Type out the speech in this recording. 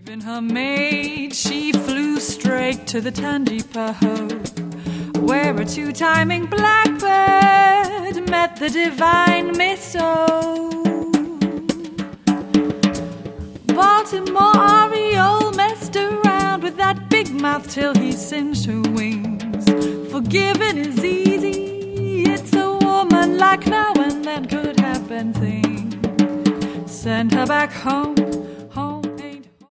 Leaving her maid, she flew straight to the Tangipahoe, where a two-timing blackbird met the divine Miss O. Baltimore Oriole messed around with that big mouth till he singed her wings. Forgiving is easy, it's a woman like now and then could happen things. Send her back home